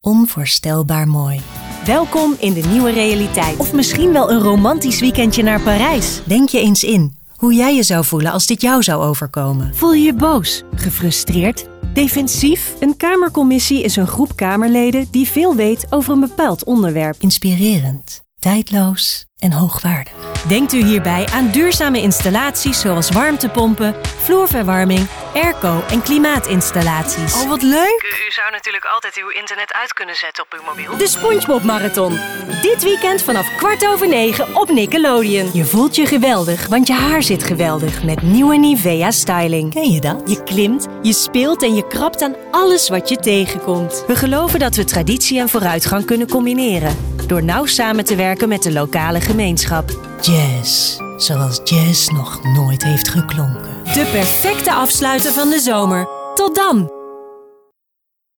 onvoorstelbaar mooi. Welkom in de nieuwe realiteit. Of misschien wel een romantisch weekendje naar Parijs. Denk je eens in hoe jij je zou voelen als dit jou zou overkomen. Voel je je boos, gefrustreerd, defensief? Een Kamercommissie is een groep Kamerleden die veel weet over een bepaald onderwerp. Inspirerend, tijdloos en hoogwaardig. Denkt u hierbij aan duurzame installaties zoals warmtepompen, vloerverwarming, airco en klimaatinstallaties. Oh, wat leuk! U zou natuurlijk altijd uw internet uit kunnen zetten op uw mobiel. De SpongeBob Marathon. Dit weekend vanaf 9:15 op Nickelodeon. Je voelt je geweldig, want je haar zit geweldig met nieuwe Nivea styling. Ken je dat? Je klimt, je speelt en je krabt aan alles wat je tegenkomt. We geloven dat we traditie en vooruitgang kunnen combineren. Door nauw samen te werken met de lokale gemeenschap. Jazz, zoals jazz nog nooit heeft geklonken. De perfecte afsluiter van de zomer. Tot dan!